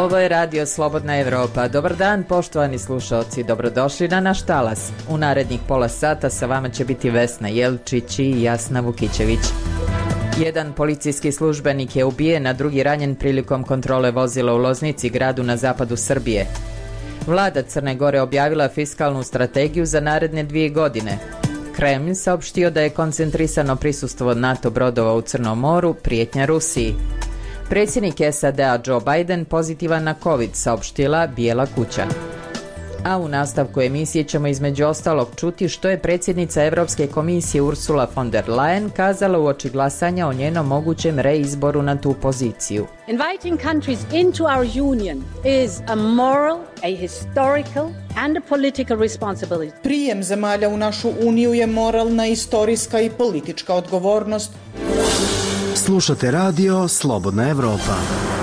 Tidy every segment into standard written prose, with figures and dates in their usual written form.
Ovo je Radio Slobodna Evropa. Dobar dan, poštovani slušaoci, dobrodošli na naš talas. U narednih pola sata sa vama će biti Vesna Jelčić i Jasna Vukićević. Jedan policijski službenik je ubijen, a drugi ranjen prilikom kontrole vozila u Loznici, gradu na zapadu Srbije. Vlada Crne Gore objavila fiskalnu strategiju za naredne 2 godine. Kremlj saopštio da je koncentrisano prisustvo NATO brodova u Crnom moru, prijetnja Rusiji. Predsjednik SAD-a Joe Biden pozitivan na COVID, saopštila Bijela kuća. A u nastavku emisije ćemo između ostalog čuti što je predsjednica Europske komisije Ursula von der Leyen kazala uoči glasanja o njenom mogućem reizboru na tu poziciju. Inviting countries into our union is a moral, a historical and a political responsibility. Prijem zemalja u našu uniju je moralna, istorijska i politička odgovornost. Slušate radio Slobodna Evropa.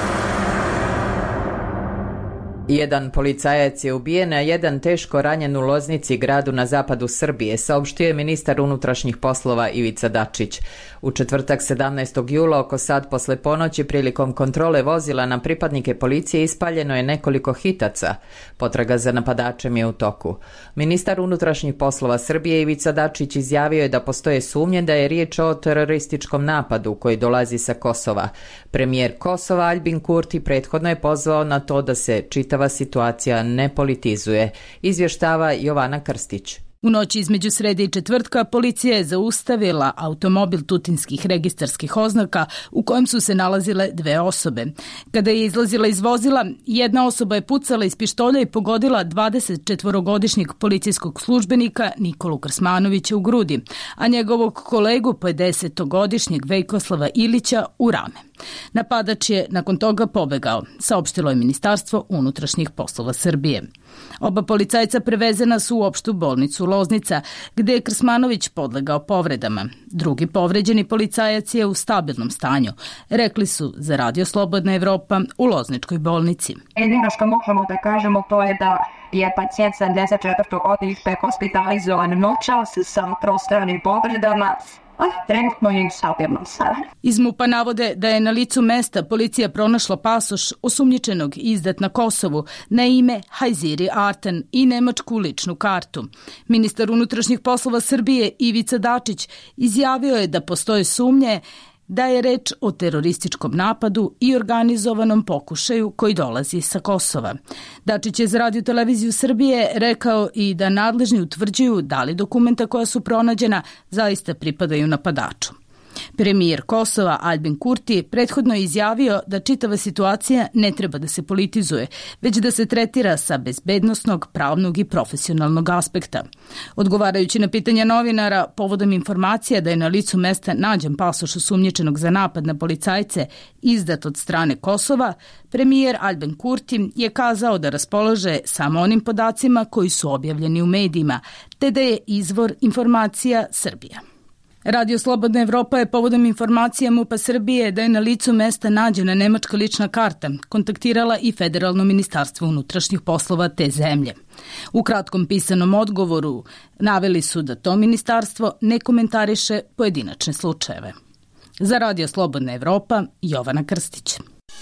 Jedan policajac je ubijen, a jedan teško ranjen u Loznici, gradu na zapadu Srbije, saopštio je ministar unutrašnjih poslova Ivica Dačić. U četvrtak 17. jula oko sat posle ponoći prilikom kontrole vozila na pripadnike policije ispaljeno je nekoliko hitaca. Potraga za napadačem je u toku. Ministar unutrašnjih poslova Srbije Ivica Dačić izjavio je da postoje sumnje da je riječ o terorističkom napadu koji dolazi sa Kosova. Premijer Kosova Albin Kurti prethodno je pozvao na to da se čitava situacija ne politizuje, izvještava Jovana Krstić. U noći između srede i četvrtka policija je zaustavila automobil tutinskih registarskih oznaka u kojem su se nalazile 2 osobe. Kada je izlazila iz vozila, jedna osoba je pucala iz pištolja i pogodila 24-godišnjeg policijskog službenika Nikolu Krsmanovića u grudi, a njegovog kolegu 50-godišnjeg Vejkoslava Ilića u rame. Napadač je nakon toga pobegao, saopštilo je Ministarstvo unutrašnjih poslova Srbije. Oba policajca prevezena su u opštu bolnicu Loznica, gde je Krsmanović podlegao povredama. Drugi povređeni policajac je u stabilnom stanju, rekli su za Radio Slobodna Evropa u Lozničkoj bolnici. Jedino što možemo da kažemo to je da je pacijent 74. godište hospitalizovan noćas sa prostranim povredama. Trenutno je stabilno sada. Iz MUP-a navode da je na licu mesta policija pronašla pasoš osumnjičenog izdat na Kosovu na ime Hajziri Artan i nemačku ličnu kartu. Ministar unutrašnjih poslova Srbije Ivica Dačić izjavio je da postoje sumnje da je reč o terorističkom napadu i organizovanom pokušaju koji dolazi sa Kosova. Dačić je za Radio televiziju Srbije rekao i da nadležni utvrđuju da li dokumenta koja su pronađena zaista pripadaju napadaču. Premijer Kosova Albin Kurti prethodno je izjavio da čitava situacija ne treba da se politizuje, već da se tretira sa bezbednosnog, pravnog i profesionalnog aspekta. Odgovarajući na pitanja novinara povodom informacija da je na licu mesta nađen pasoš osumnjičenog za napad na policajce izdat od strane Kosova, premijer Albin Kurti je kazao da raspolaže samo onim podacima koji su objavljeni u medijima, te da je izvor informacija Srbija. Radio Slobodna Evropa je povodom informacija MUP-a Srbije da je na licu mesta nađena nemačka lična karta kontaktirala i Federalno ministarstvo unutrašnjih poslova te zemlje. U kratkom pisanom odgovoru naveli su da to ministarstvo ne komentariše pojedinačne slučajeve. Za Radio Slobodna Evropa, Jovana Krstić.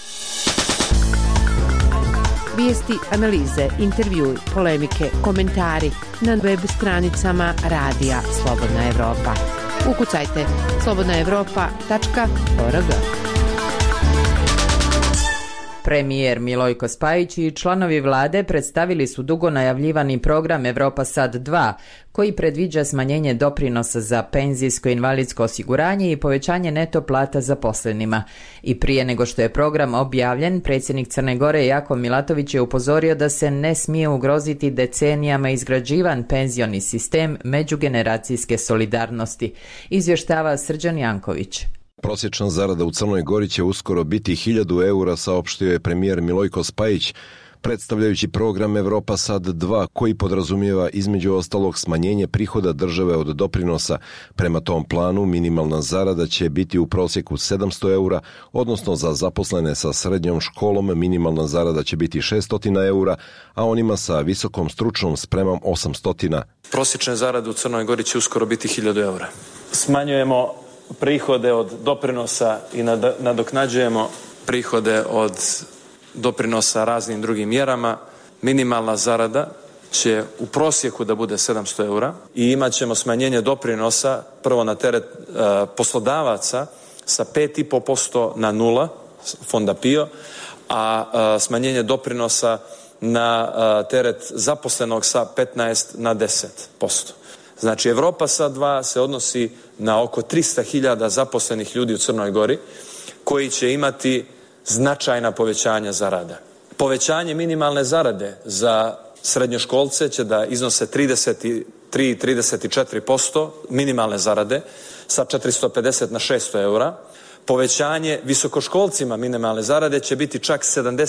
Vijesti, analize, intervjui, polemike, komentari na web stranicama Radija Slobodna Evropa. Ukucajte slobodnaevropa.org. Premijer Milojko Spajić i članovi vlade predstavili su dugo najavljivani program Evropa Sad 2, koji predviđa smanjenje doprinosa za penzijsko invalidsko osiguranje i povećanje neto plata zaposlenima. I prije nego što je program objavljen, predsjednik Crne Gore Jakov Milatović je upozorio da se ne smije ugroziti decenijama izgrađivan penzioni sistem međugeneracijske solidarnosti, izvještava Srđan Janković. Prosječna zarada u Crnoj Gori će uskoro biti 1000 eura, saopštio je premijer Milojko Spajić, predstavljajući program Evropa Sad 2, koji podrazumijeva između ostalog smanjenje prihoda države od doprinosa. Prema tom planu minimalna zarada će biti u prosjeku 700 eura, odnosno za zaposlene sa srednjom školom minimalna zarada će biti 600 eura, a onima sa visokom stručnom spremom 800. Prosječne zarade u Crnoj Gori će uskoro biti 1000 eura. Smanjujemo prihode od doprinosa i nadoknađujemo prihode od doprinosa raznim drugim mjerama, minimalna zarada će u prosjeku da bude 700 eura i imat ćemo smanjenje doprinosa prvo na teret poslodavaca sa 5,5% na 0, fonda PIO, a smanjenje doprinosa na teret zaposlenog sa 15 na 10%. Znači, Evropa sad 2 se odnosi na oko 300.000 zaposlenih ljudi u Crnoj Gori koji će imati značajna povećanja zarada. Povećanje minimalne zarade za srednjoškolce će da iznose 33-34% minimalne zarade sa 450 na 600 eura. Povećanje visokoškolcima minimalne zarade će biti čak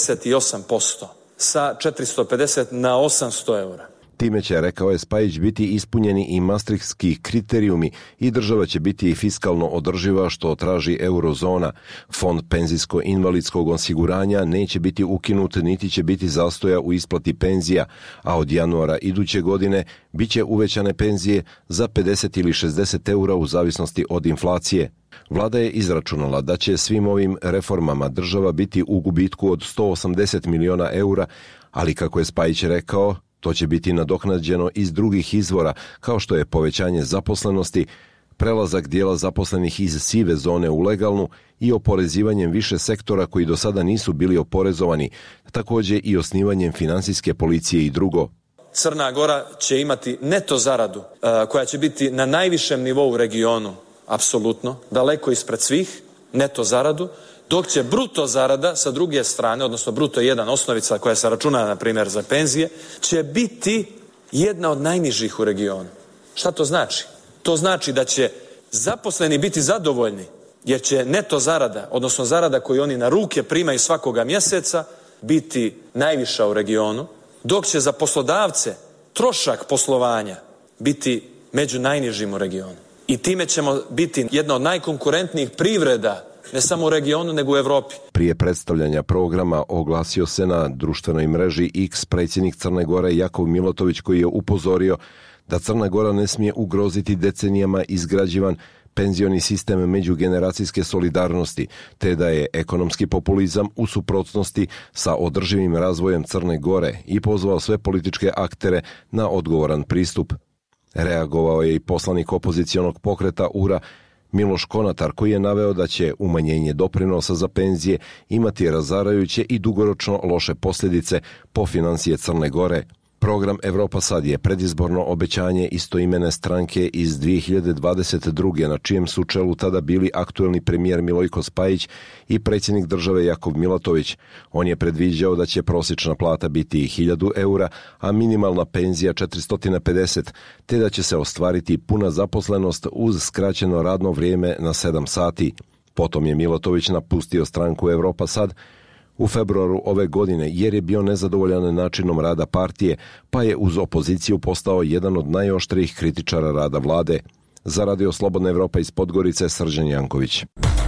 78% sa 450 na 800 eura. Time će, rekao je Spajić, biti ispunjeni i maastrichtski kriterijumi i država će biti fiskalno održiva, što traži eurozona. Fond penzijsko-invalidskog osiguranja neće biti ukinut niti će biti zastoja u isplati penzija, a od januara iduće godine bit će uvećane penzije za 50 ili 60 eura u zavisnosti od inflacije. Vlada je izračunala da će svim ovim reformama država biti u gubitku od 180 miliona eura, ali kako je Spajić rekao, to će biti nadoknađeno iz drugih izvora, kao što je povećanje zaposlenosti, prelazak dijela zaposlenih iz sive zone u legalnu i oporezivanjem više sektora koji do sada nisu bili oporezovani, također i osnivanjem finansijske policije i drugo. Crna Gora će imati neto zaradu koja će biti na najvišem nivou u regionu, apsolutno, daleko ispred svih, neto zaradu, dok će bruto zarada sa druge strane, odnosno bruto 1 osnovica koja se računa, na primjer, za penzije, će biti jedna od najnižih u regionu. Šta to znači? To znači da će zaposleni biti zadovoljni, jer će neto zarada, odnosno zarada koju oni na ruke primaju svakoga mjeseca, biti najviša u regionu, dok će za poslodavce trošak poslovanja biti među najnižim u regionu. I time ćemo biti jedna od najkonkurentnijih privreda, ne samo u regionu, nego u Evropi. Prije predstavljanja programa oglasio se na društvenoj mreži X predsjednik Crne Gore Jakov Milatović, koji je upozorio da Crna Gora ne smije ugroziti decenijama izgrađivan penzioni sistem međugeneracijske solidarnosti, te da je ekonomski populizam u suprotnosti sa održivim razvojem Crne Gore i pozvao sve političke aktere na odgovoran pristup. Reagovao je i poslanik opozicionog pokreta URA Miloš Konatar, koji je naveo da će umanjenje doprinosa za penzije imati razarajuće i dugoročno loše posljedice po financije Crne Gore. Program Evropa sad je predizborno obećanje istoimene stranke iz 2022. na čijem su čelu tada bili aktuelni premijer Milojko Spajić i predsjednik države Jakov Milatović. On je predviđao da će prosječna plata biti 1000 eura, a minimalna penzija 450, te da će se ostvariti puna zaposlenost uz skraćeno radno vrijeme na 7 sati. Potom je Milatović napustio stranku Evropa sad u februaru ove godine jer je bio nezadovoljan načinom rada partije, pa je uz opoziciju postao jedan od najoštrijih kritičara rada vlade. Za Radio Slobodna Evropa iz Podgorice, Srđan Janković.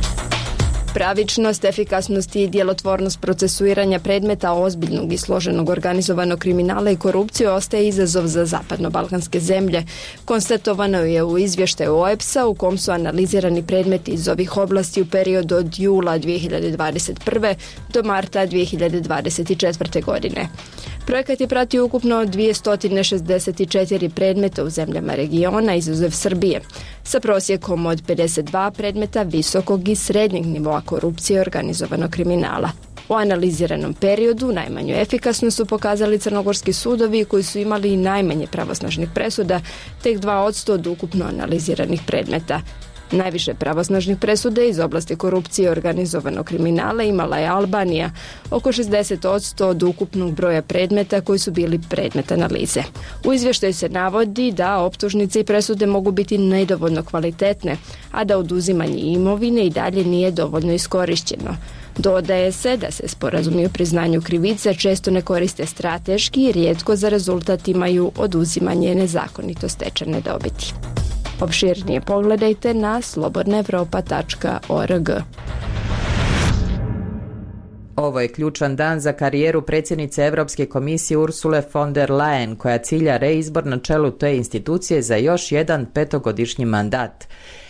Pravičnost, efikasnost i djelotvornost procesuiranja predmeta ozbiljnog i složenog organizovanog kriminala i korupcije ostaje izazov za zapadno-balkanske zemlje. Konstatovano je u izvještaju OEBS-a u kom su analizirani predmeti iz ovih oblasti u periodu od jula 2021. do marta 2024. godine. Projekat je pratio ukupno 264 predmeta u zemljama regiona, izuzev Srbije, sa prosjekom od 52 predmeta visokog i srednjeg nivoa korupcije i organizovanog kriminala. U analiziranom periodu najmanju efikasnost su pokazali crnogorski sudovi koji su imali najmanje pravosnažnih presuda, tek 2% od ukupno analiziranih predmeta. Najviše pravosnažnih presuda iz oblasti korupcije i organizovanog kriminala imala je Albanija, oko 60% od ukupnog broja predmeta koji su bili predmet analize. U izvještaju se navodi da optužnice i presude mogu biti nedovoljno kvalitetne, a da oduzimanje imovine i dalje nije dovoljno iskorišćeno. Dodaje se da se sporazumi o priznanju krivice često ne koriste strateški i rijetko za rezultat imaju oduzimanje nezakonito stečene dobiti. Opširnije pogledajte na slobodnaevropa.org. Ovo je ključan dan za karijeru predsjednice Europske komisije Ursule von der Leyen, koja cilja reizbor na čelu te institucije za još jedan 5-godišnji mandat.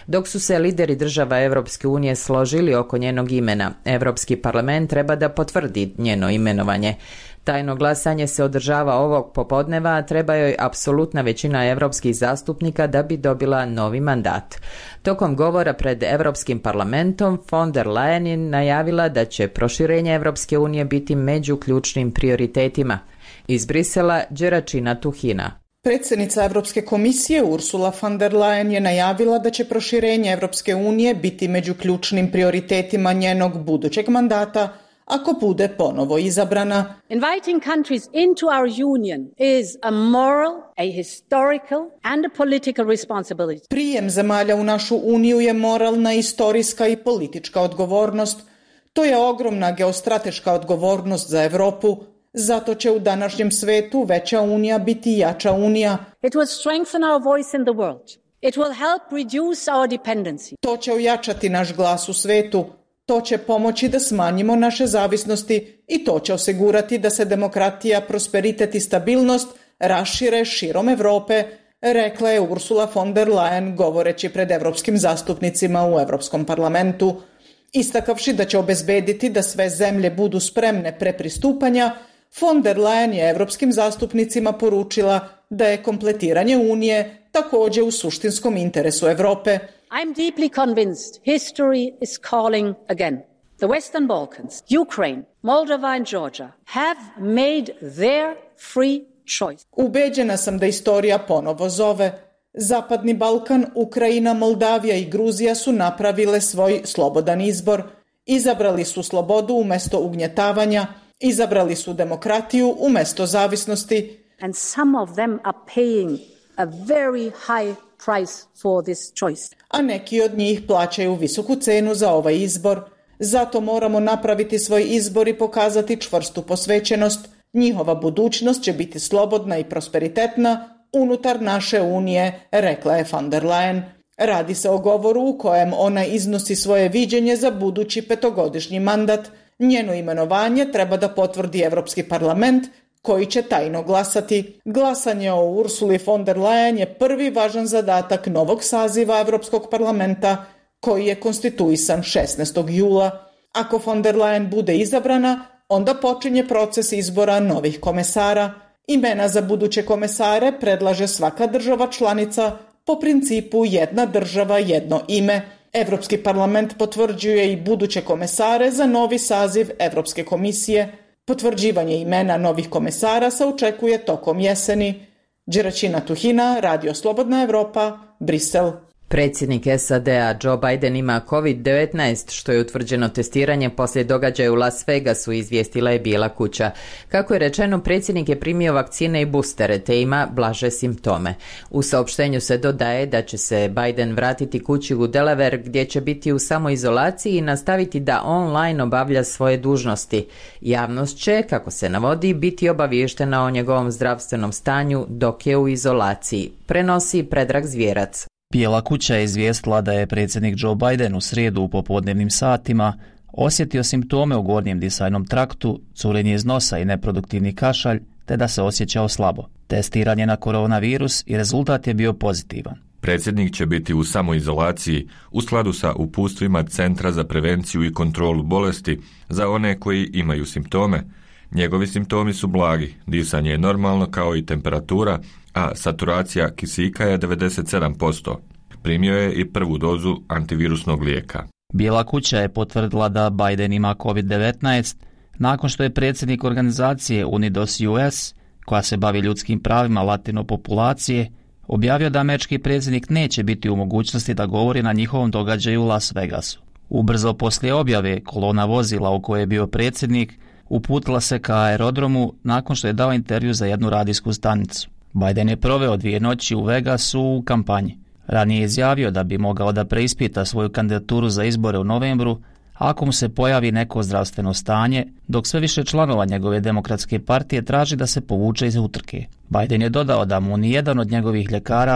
Dok su se lideri država Europske unije složili oko njenog imena, Europski parlament treba da potvrdi njeno imenovanje. Tajno glasanje se održava ovog popodneva, a treba joj apsolutna većina europskih zastupnika da bi dobila novi mandat. Tokom govora pred Europskim parlamentom, von der Leyen je najavila da će proširenje Europske unije biti među ključnim prioritetima. Iz Brisela, Đeračina Tuhina. Predsjednica Europske komisije Ursula von der Leyen je najavila da će proširenje Europske unije biti među ključnim prioritetima njenog budućeg mandata ako bude ponovo izabrana. Inviting countries into our union is a moral, a historical and a political responsibility. Prijem zemalja u našu uniju je moralna, istorijska i politička odgovornost. To je ogromna geostrateška odgovornost za Europu. Zato će u današnjem svetu veća unija biti jača unija. It will strengthen our voice in the world. It will help reduce our dependency. To će ojačati naš glas u svetu. To će pomoći da smanjimo naše zavisnosti i to će osigurati da se demokratija, prosperitet i stabilnost rašire širom Europe, rekla je Ursula von der Leyen govoreći pred evropskim zastupnicima u Europskom parlamentu. Istakavši da će obezbediti da sve zemlje budu spremne pre pristupanja, von der Leyen je evropskim zastupnicima poručila da je kompletiranje Unije također u suštinskom interesu Europe. I'm deeply convinced history is calling again. The Western Balkans, Ukraine, Moldova and Georgia have made their free choice. Ubeđena sam da istorija ponovo zove. Zapadni Balkan, Ukrajina, Moldavija i Gruzija su napravile svoj slobodan izbor. Izabrali su slobodu umjesto ugnjetavanja, izabrali su demokratiju umjesto zavisnosti. And some of them are paying a very high price for this choice. A neki od njih plaćaju visoku cenu za ovaj izbor. Zato moramo napraviti svoj izbor i pokazati čvrstu posvećenost. Njihova budućnost će biti slobodna i prosperitetna unutar naše unije, rekla je von der Leyen. Radi se o govoru u kojem ona iznosi svoje viđenje za budući 5-godišnji mandat. Njeno imenovanje treba da potvrdi Europski parlament, koji će tajno glasati. Glasanje o Ursuli von der Leyen je prvi važan zadatak novog saziva Europskog parlamenta, koji je konstituisan 16. jula. Ako von der Leyen bude izabrana, onda počinje proces izbora novih komesara. Imena za buduće komesare predlaže svaka država članica po principu jedna država, jedno ime. Europski parlament potvrđuje i buduće komesare za novi saziv Europske komisije. Potvrđivanje imena novih komesara se očekuje tokom jeseni. Đeračina Tuhina, Radio Slobodna Evropa, Brisel. Predsjednik SAD-a Joe Biden ima COVID-19, što je utvrđeno testiranje poslije događaja u Las Vegasu, izvijestila je Bijela kuća. Kako je rečeno, predsjednik je primio vakcine i boostere, te ima blaže simptome. U saopštenju se dodaje da će se Biden vratiti kući u Delaware, gdje će biti u samoizolaciji i nastaviti da online obavlja svoje dužnosti. Javnost će, kako se navodi, biti obaviještena o njegovom zdravstvenom stanju dok je u izolaciji. Prenosi Predrag Zvjerac. Bijela kuća je izvijestila da je predsjednik Joe Biden u srijedu u popodnevnim satima osjetio simptome u gornjem disajnom traktu, curenje iz nosa i neproduktivni kašalj, te da se osjećao slabo. Testiranje na koronavirus i rezultat je bio pozitivan. Predsjednik će biti u samoizolaciji u skladu sa uputstvima Centra za prevenciju i kontrolu bolesti za one koji imaju simptome. Njegovi simptomi su blagi, disanje je normalno kao i temperatura, a saturacija kisika je 97%. Primio je i prvu dozu antivirusnog lijeka. Bijela kuća je potvrdila da Biden ima COVID-19 nakon što je predsjednik organizacije Unidos US, koja se bavi ljudskim pravima latino populacije, objavio da američki predsjednik neće biti u mogućnosti da govori na njihovom događaju u Las Vegasu. Ubrzo poslije objave, kolona vozila u kojoj je bio predsjednik uputila se ka aerodromu nakon što je dao intervju za jednu radijsku stanicu. Biden je proveo 2 noći u Vegasu u kampanji. Ranije je izjavio da bi mogao da preispita svoju kandidaturu za izbore u novembru ako mu se pojavi neko zdravstveno stanje, dok sve više članova njegove demokratske partije traži da se povuče iz utrke. Biden je dodao da mu nijedan od njegovih ljekara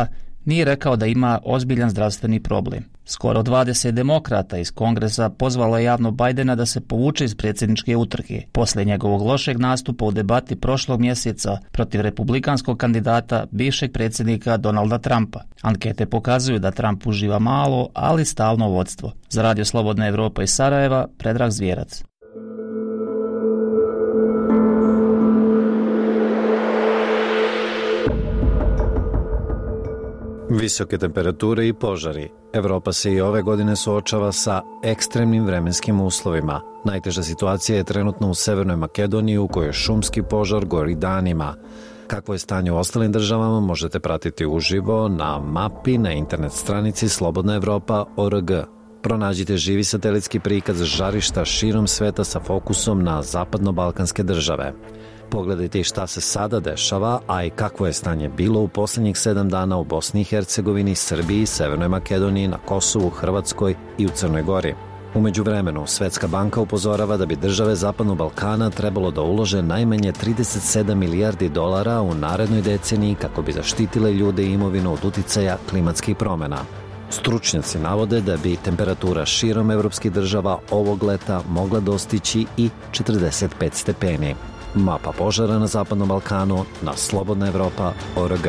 nije rekao da ima ozbiljan zdravstveni problem. Skoro 20 demokrata iz Kongresa pozvalo je javno Bajdena da se povuče iz predsjedničke utrke posle njegovog lošeg nastupa u debati prošlog mjeseca protiv republikanskog kandidata bivšeg predsjednika Donalda Trumpa. Ankete pokazuju da Trump uživa malo, ali stalno vodstvo. Za Radio Slobodna Evropa iz Sarajeva, Predrag Zvjerac. Visoke temperature i požari. Evropa se i ove godine suočava sa ekstremnim vremenskim uslovima. Najteža situacija je trenutno u Severnoj Makedoniji u kojoj šumski požar gori danima. Kakvo je stanje u ostalim državama možete pratiti uživo na mapi na internet stranici slobodnaevropa.org. Pronađite živi satelitski prikaz žarišta širom sveta sa fokusom na zapadno-balkanske države. Pogledajte šta se sada dešava, a i kakvo je stanje bilo u posljednjih 7 dana u Bosni i Hercegovini, Srbiji, Severnoj Makedoniji, na Kosovu, Hrvatskoj i u Crnoj Gori. U međuvremenu, Svetska banka upozorava da bi države Zapadnog Balkana trebalo da ulože najmanje 37 milijardi dolara u narednoj deceniji kako bi zaštitile ljude i imovinu od uticaja klimatskih promjena. Stručnjaci navode da bi temperatura širom evropskih država ovog leta mogla dostići i 45 stepeni. Mapa požara na Zapadnom Balkanu na slobodnaevropa.org.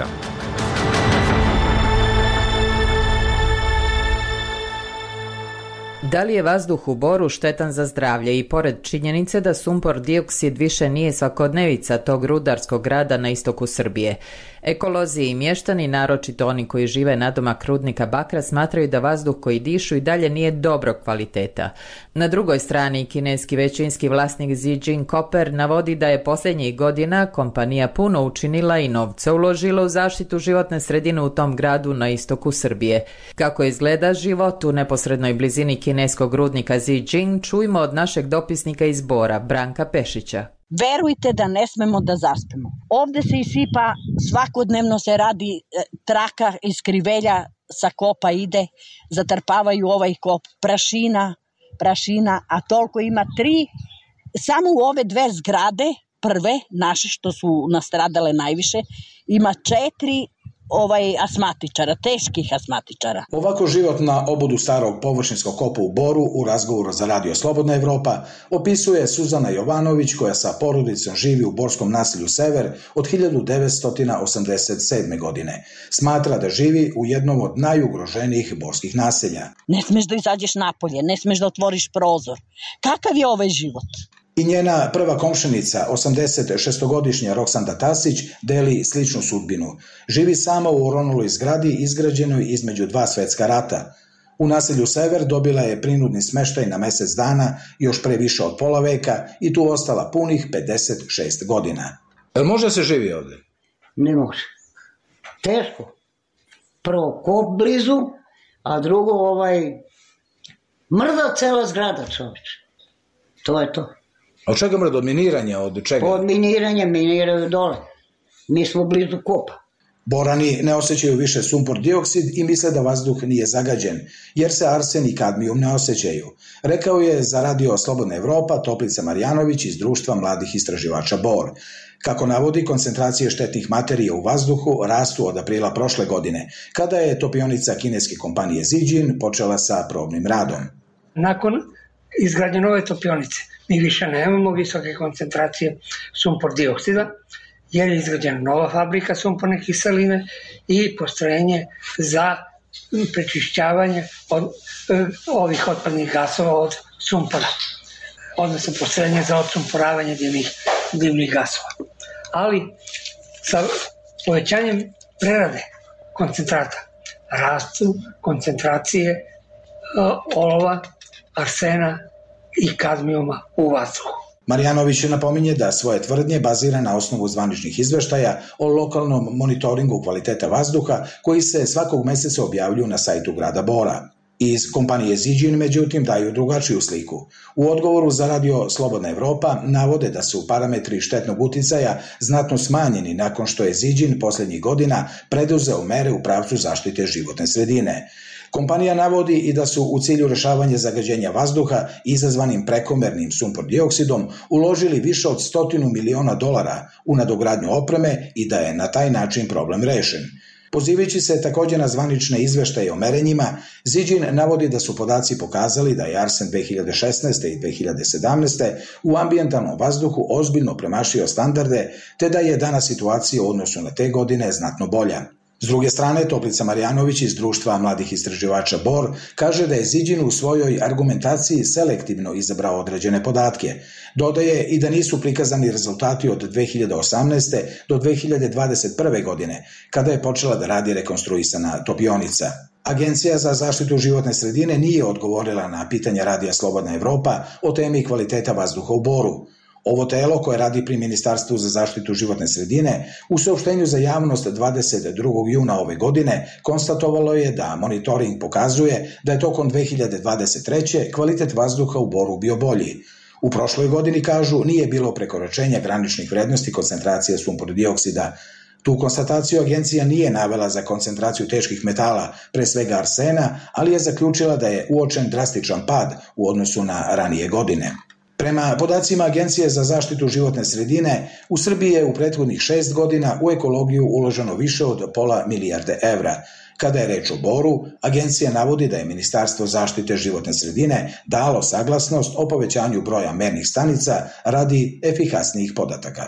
Da li je vazduh u Boru štetan za zdravlje i pored činjenice da sumpor dioksid više nije svakodnevica tog rudarskog grada na istoku Srbije? Ekolozi i mještani, naročito oni koji žive nadomak rudnika bakra, smatraju da vazduh koji dišu i dalje nije dobrog kvaliteta. Na drugoj strani, kineski većinski vlasnik Xi Jinping navodi da je posljednjih godina kompanija puno učinila i novca uložila u zaštitu životne sredine u tom gradu na istoku Srbije. Kako izgleda život u neposrednoj blizini kineskog rudnika Xi, čujmo od našeg dopisnika iz Bora, Branka Pešića. Verujte da ne smemo da zaspemo. Ovde se isipa, svakodnevno se radi traka iz krivelja, sa kopa ide, zatrpavaju ovaj kop, prašina, a toliko ima 3, samo u ove 2 zgrade, prve, naše što su nastradale najviše, ima 4 asmatičara, teških asmatičara. Ovako život na obodu starog površinskog kopa u Boru u razgovoru za Radio Slobodna Evropa opisuje Suzana Jovanović, koja sa porodicom živi u borskom naselju Sever od 1987. godine. Smatra da živi u jednom od najugroženijih borskih naselja. Ne smeš da izađeš napolje, ne smeš da otvoriš prozor. Kakav je ovaj život? I njena prva komšenica, 86-godišnja Roksanda Tasić, deli sličnu sudbinu. Živi sama u oronuloj zgradi izgrađenoj između 2 svetska rata. U naselju Sever dobila je prinudni smeštaj na mjesec dana još pre više od pola veka i tu ostala punih 56 godina. Jel može se živi ovdje? Ne može. Teško. Prvo kop blizu, a drugo mrda cela zgrada, čoveče. To je to. Od čega mrda? Od miniranja? Od čega? Od miniranja, miniraju dole. Mi smo blizu kopa. Borani ne osjećaju više sumpor dioksid i misle da vazduh nije zagađen, jer se arsen i kadmijum ne osjećaju. Rekao je za Radio Slobodna Evropa Toplica Marjanović iz Društva mladih istraživača Bor. Kako navodi, koncentracije štetnih materija u vazduhu rastu od aprila prošle godine, kada je topionica kineske kompanije Zijin počela sa probnim radom. Nakon izgradnje nove topionice mi više nemamo visoke koncentracije sumpor dioksida, jer je izgrađena nova fabrika sumporne kiseline i postrojenje za prečišćavanje ovih otpadnih gasova od sumpora, odnosno postrojenje za odsumporavanje dimnih gasova. Ali sa povećanjem prerade koncentrata rastu koncentracije olova, arsena i kadmijuma u vazduhu. Marjanović napominje da svoje tvrdnje bazira na osnovu zvaničnih izveštaja o lokalnom monitoringu kvaliteta vazduha koji se svakog mjeseca objavljuju na sajtu grada Bora. Iz kompanije Zijin, međutim, daju drugačiju sliku. U odgovoru za Radio Slobodna Evropa navode da su parametri štetnog uticaja znatno smanjeni nakon što je Zijin posljednjih godina preduzeo mere u pravcu zaštite životne sredine. Kompanija navodi i da su u cilju rješavanja zagađenja vazduha izazvanim prekomernim sumpor dioksidom uložili više od $100 miliona u nadogradnju opreme i da je na taj način problem rešen. Pozivajući se također na zvanične izveštaje o merenjima, Ziđin navodi da su podaci pokazali da je arsen 2016. i 2017. u ambijentalnom vazduhu ozbiljno premašio standarde, te da je danas situacija u odnosu na te godine znatno bolja. S druge strane, Toplica Marjanović iz Društva mladih istraživača BOR kaže da je Ziđin u svojoj argumentaciji selektivno izabrao određene podatke. Dodaje i da nisu prikazani rezultati od 2018. do 2021. godine, kada je počela da radi rekonstruisana topionica. Agencija za zaštitu životne sredine nije odgovorila na pitanja Radija Slobodna Evropa o temi kvaliteta vazduha u Boru. Ovo telo, koje radi pri Ministarstvu za zaštitu životne sredine, u saopštenju za javnost 22. juna ove godine konstatovalo je da monitoring pokazuje da je tokom 2023. kvalitet vazduha u Boru bio bolji. U prošloj godini, kažu, nije bilo prekoračenja graničnih vrednosti koncentracije sumpor-dioksida. Tu konstataciju agencija nije navela za koncentraciju teških metala, pre svega arsena, ali je zaključila da je uočen drastičan pad u odnosu na ranije godine. Prema podacima Agencije za zaštitu životne sredine, u Srbiji je u prethodnih 6 godina u ekologiju uloženo više od $500 milijarde evra. Kada je reč o Boru, agencija navodi da je Ministarstvo zaštite životne sredine dalo saglasnost o povećanju broja mernih stanica radi efikasnijih podataka.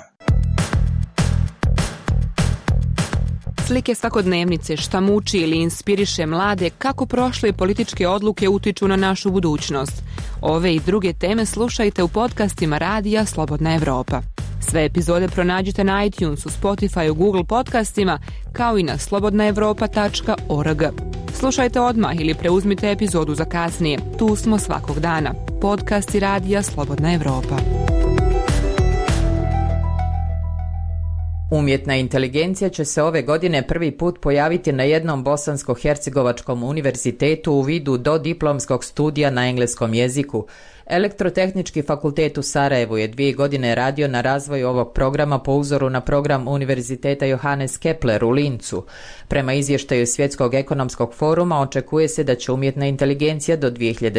Slike svakodnevnice, šta muči ili inspiriše mlade, kako prošle političke odluke utiču na našu budućnost. Ove i druge teme slušajte u podcastima Radija Slobodna Evropa. Sve epizode pronađite na iTunesu, Spotifyu, Google podcastima, kao i na slobodnaevropa.org. Slušajte odmah ili preuzmite epizodu za kasnije. Tu smo svakog dana. Podcasti Radija Slobodna Evropa. Umjetna inteligencija će se ove godine prvi put pojaviti na jednom bosansko-hercegovačkom univerzitetu u vidu dodiplomskog studija na engleskom jeziku. Elektrotehnički fakultet u Sarajevu je 2 godine radio na razvoju ovog programa po uzoru na program Univerziteta Johannes Kepler u Lincu. Prema izvještaju Svjetskog ekonomskog foruma očekuje se da će umjetna inteligencija do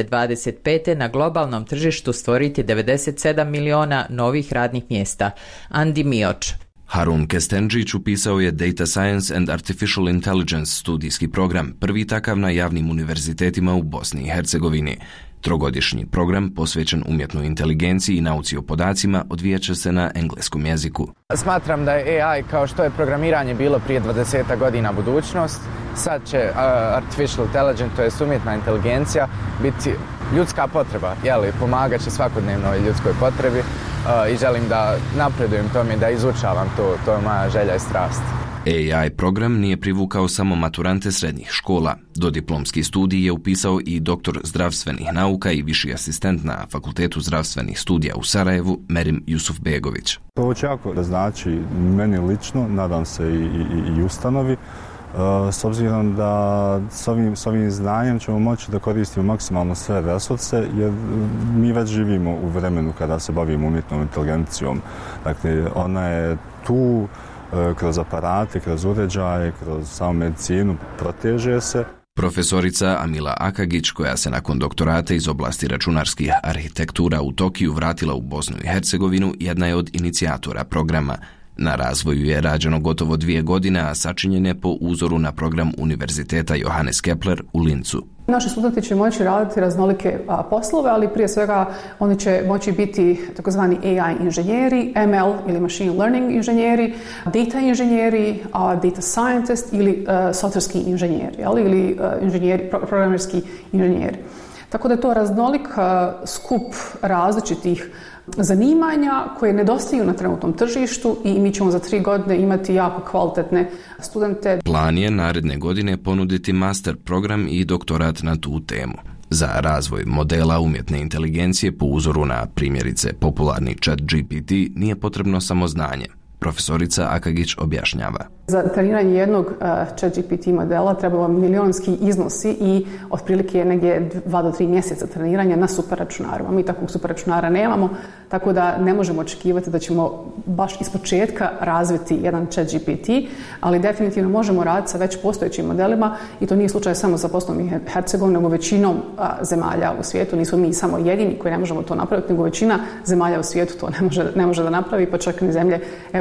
2025. na globalnom tržištu stvoriti 97 miliona novih radnih mjesta. Andi Mioč. Harun Kestenđić upisao je Data Science and Artificial Intelligence studijski program, prvi takav na javnim univerzitetima u Bosni i Hercegovini. Trogodišnji program posvećen umjetnoj inteligenciji i nauci o podacima odvijat će se na engleskom jeziku. Smatram da je AI, kao što je programiranje bilo prije 20 godina, budućnost. Sad će artificial intelligence, to je umjetna inteligencija, biti ljudska potreba, pomagat će svakodnevnoj ljudskoj potrebi i želim da napredujem tome, da izučavam to je moja želja i strast. AI program nije privukao samo maturante srednjih škola. Dodiplomski studij je upisao i doktor zdravstvenih nauka i viši asistent na Fakultetu zdravstvenih studija u Sarajevu, Merim Jusufbegović. To će jako da znači meni lično, nadam se i ustanovi, s obzirom da s ovim znanjem ćemo moći da koristimo maksimalno sve resurse, jer mi već živimo u vremenu kada se bavimo umjetnom inteligencijom. Dakle, ona je tu kroz aparate, kroz uređaje, kroz samu medicinu, proteže se. Profesorica Amila Akagić, koja se nakon doktorata iz oblasti računarskih arhitektura u Tokiju vratila u Bosnu i Hercegovinu, jedna je od inicijatora programa. Na razvoju je rađeno gotovo 2 godine, a sačinjen je po uzoru na program Univerziteta Johannes Kepler u Lincu. Naši studenti će moći raditi raznolike poslove, ali prije svega oni će moći biti takozvani AI inženjeri, ML ili machine learning inženjeri, data inženjeri, data scientist ili softverski inženjeri, ili inženjeri, programerski inženjeri. Tako da je to raznolik skup različitih zanimanja koje nedostaju na trenutnom tržištu i mi ćemo za 3 godine imati jako kvalitetne studente. Plan je naredne godine ponuditi master program i doktorat na tu temu. Za razvoj modela umjetne inteligencije po uzoru na primjerice popularni ChatGPT nije potrebno samo znanje. Profesorica Akagić objašnjava. Za treniranje jednog ChatGPT modela trebalo milionski iznosi i otprilike negdje 2 do 3 mjeseca treniranja na superračunarima. Mi takvog superračunara nemamo, tako da ne možemo očekivati da ćemo baš ispočetka razviti jedan ChatGPT, ali definitivno možemo raditi sa već postojećim modelima i to nije slučaj samo sa Bosnom i Hercegovinom, nego većinom zemalja u svijetu. Nismo mi samo jedini koji ne možemo to napraviti, nego većina zemalja u svijetu to ne može da napravi, pa čak ni zemlje EU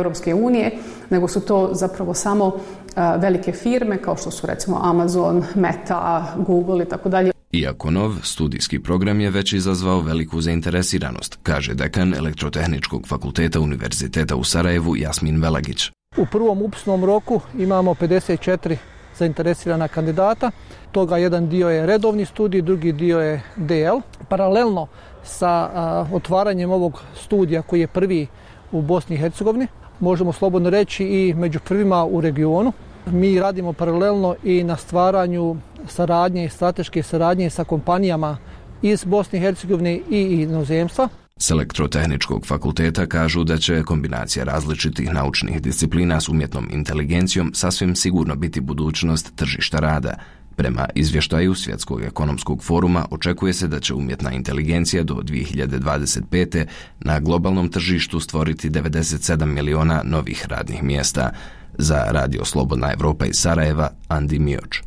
Europske unije, nego su to zapravo samo velike firme kao što su recimo Amazon, Meta, Google i tako dalje. Iako nov, studijski program je već izazvao veliku zainteresiranost, kaže dekan Elektrotehničkog fakulteta Univerziteta u Sarajevu Jasmin Velagić. U prvom upisnom roku imamo 54 zainteresirana kandidata. Toga jedan dio je redovni studij, drugi dio je DL. Paralelno sa otvaranjem ovog studija koji je prvi u Bosni i Hercegovini, možemo slobodno reći i među prvima u regionu. Mi radimo paralelno i na stvaranju saradnje i strateške saradnje sa kompanijama iz Bosne i Hercegovine i inozemstva. S Elektrotehničkog fakulteta kažu da će kombinacija različitih naučnih disciplina s umjetnom inteligencijom sasvim sigurno biti budućnost tržišta rada. Prema izvještaju Svjetskog ekonomskog foruma očekuje se da će umjetna inteligencija do 2025. na globalnom tržištu stvoriti 97 miliona novih radnih mjesta. Za Radio Slobodna Evropa iz Sarajeva, Andi Mioč.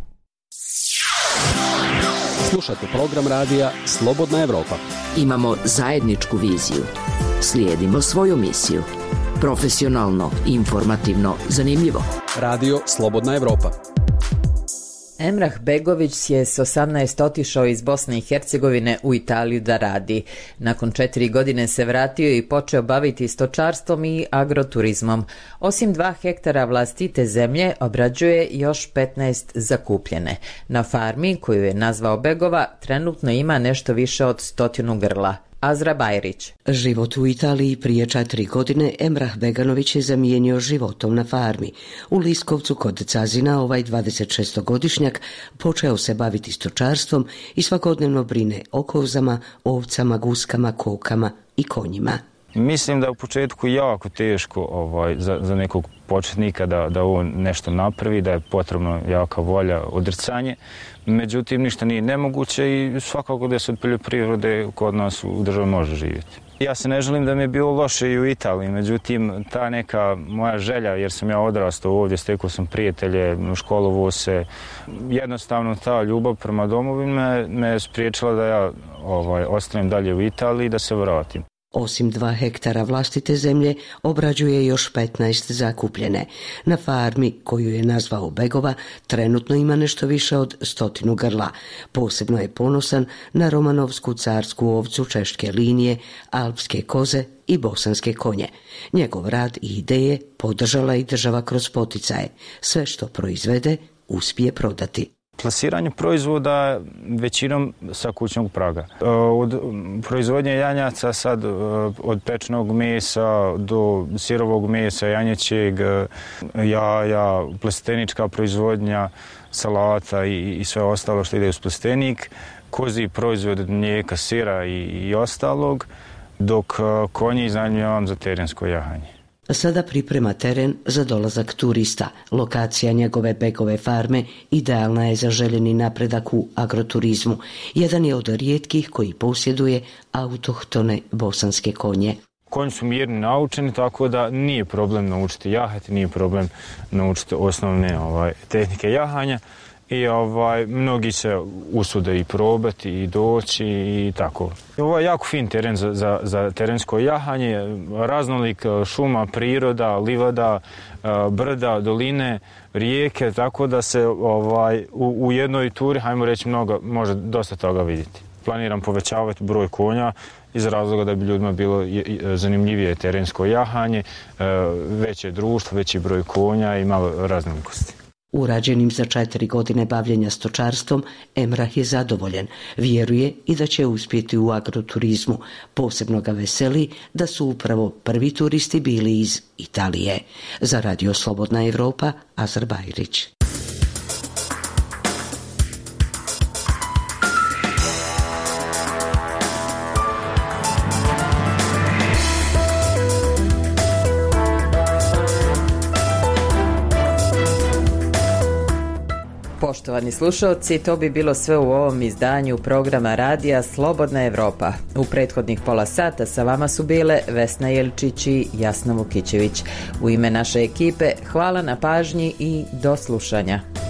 Slušate program radija Slobodna Evropa. Imamo zajedničku viziju. Slijedimo svoju misiju. Profesionalno, informativno, zanimljivo. Radio Slobodna Evropa. Emrah Begović je s 18 otišao iz Bosne i Hercegovine u Italiju da radi. Nakon 4 godine se vratio i počeo baviti stočarstvom i agroturizmom. Osim 2 hektara vlastite zemlje, obrađuje još 15 zakupljene. Na farmi, koju je nazvao Begova, trenutno ima nešto više od 100 grla. Azra Bajrić. Život u Italiji prije 4 godine Emrah Beganović je zamijenio životom na farmi. U Liskovcu kod Cazina ovaj 26-godišnjak počeo se baviti stočarstvom i svakodnevno brine o kozama, ovcama, guskama, kokama i konjima. Mislim da je u početku jako teško za nekog početnika da on nešto napravi, da je potrebno jaka volja, odricanje. Međutim, ništa nije nemoguće i svakako da se od poljoprivrede kod nas u državi može živjeti. Ja se ne želim da mi je bilo loše i u Italiji, međutim, ta neka moja želja, jer sam ja odrastao ovdje, stekao sam prijatelje, školovao se, jednostavno ta ljubav prema domovini me je spriječila da ja ostanem dalje u Italiji i da se vratim. Osim 2 hektara vlastite zemlje, obrađuje još 15 zakupljene. Na farmi, koju je nazvao Begova, trenutno ima nešto više od 100 grla. Posebno je ponosan na romanovsku carsku ovcu češke linije, alpske koze i bosanske konje. Njegov rad i ideje podržala i država kroz poticaje. Sve što proizvede, uspije prodati. Plasiranje proizvoda većinom sa kućnog praga. Od proizvodnje janjaca sad, od pečenog mesa do sirovog mesa, janjećeg, jaja, plastenička proizvodnja, salata i sve ostalo što ide uz plastenik, kozji proizvod od mlijeka, sira i ostalog, dok konji iznajmljujem za terensko jahanje. Sada priprema teren za dolazak turista. Lokacija njegove Begove farme idealna je za željeni napredak u agroturizmu. Jedan je od rijetkih koji posjeduje autohtone bosanske konje. Konji su mirni, naučeni, tako da nije problem naučiti jahati, nije problem naučiti osnovne tehnike jahanja. I mnogi se usude i probati i doći i tako. Ovo je jako fin teren za terensko jahanje, raznolik šuma, priroda, livada, brda, doline, rijeke, tako da se u jednoj turi, hajmo reći, može dosta toga vidjeti. Planiram povećavati broj konja iz razloga da bi ljudima bilo zanimljivije terensko jahanje, veće društvo, veći broj konja i malo raznolikosti. Urađenim za 4 godine bavljenja stočarstvom, Emrah je zadovoljan. Vjeruje i da će uspjeti u agroturizmu. Posebno ga veseli da su upravo prvi turisti bili iz Italije. Za Radio Slobodna Evropa, Azra Bajrić. Poštovani slušalci, to bi bilo sve u ovom izdanju programa radija Slobodna Evropa. U prethodnih pola sata sa vama su bile Vesna Jelčić i Jasna Vukićević. U ime naše ekipe hvala na pažnji i do slušanja.